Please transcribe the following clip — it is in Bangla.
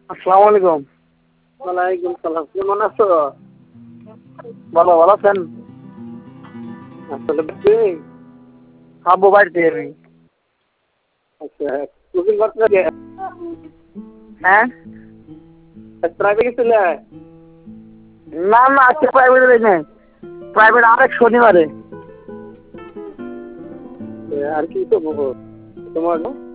আসসালামু আলাইকুম। ওয়ালাইকুম সালাম। কেমন আছো? ভালো আছেন? আসলে কি? আব্বু বাড়িতে আমি। আচ্ছা, কোচিং করতে গে হ্যাঁ? প্রাইভেট গেছিলে? না আজকে প্রাইভেটে যাই নাই। প্রাইভেট আরেক শনিবারে। আর কি করবো তোমার?